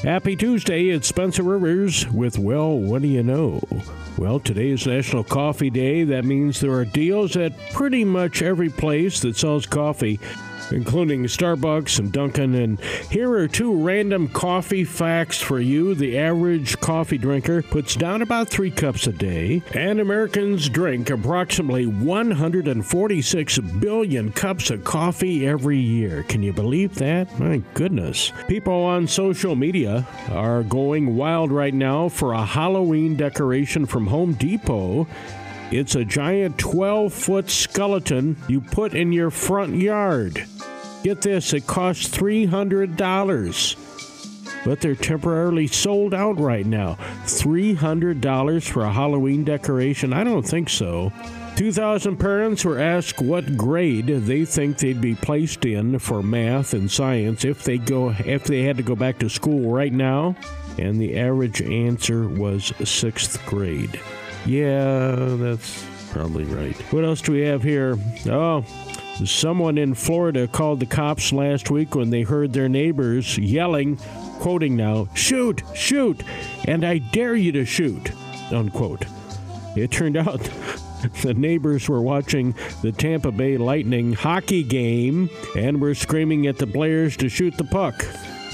Happy Tuesday, it's Spencer Rivers with Well, What Do You Know? Well, today is National Coffee Day. That means there are deals at pretty much every place that sells coffee, including Starbucks and Dunkin'. And here are two random coffee facts for you. The average coffee drinker puts down about 3 cups a day, and Americans drink approximately 146 billion cups of coffee every year. Can you believe that? My goodness. People on social media are going wild right now for a Halloween decoration from Home Depot. It's a giant 12-foot skeleton you put in your front yard. Get this, it costs $300, but they're temporarily sold out right now. $300 for a Halloween decoration? I don't think so. 2,000 parents were asked what grade they think they'd be placed in for math and science if they had to go back to school right now, and the average answer was 6th grade. Yeah, that's probably right. What else do we have here? Oh, someone in Florida called the cops last week when they heard their neighbors yelling, quoting now, "Shoot, shoot, and I dare you to shoot," unquote. It turned out the neighbors were watching the Tampa Bay Lightning hockey game and were screaming at the players to shoot the puck.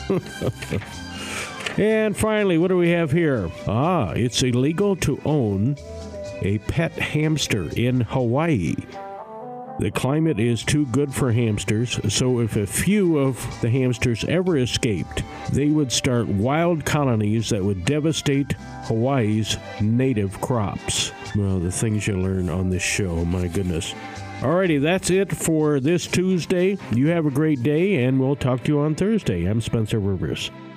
And finally, what do we have here? It's illegal to own a pet hamster in Hawaii. The climate is too good for hamsters, so if a few of the hamsters ever escaped, they would start wild colonies that would devastate Hawaii's native crops. Well, the things you learn on this show, my goodness. Alrighty, that's it for this Tuesday. You have a great day, and we'll talk to you on Thursday. I'm Spencer Rivers.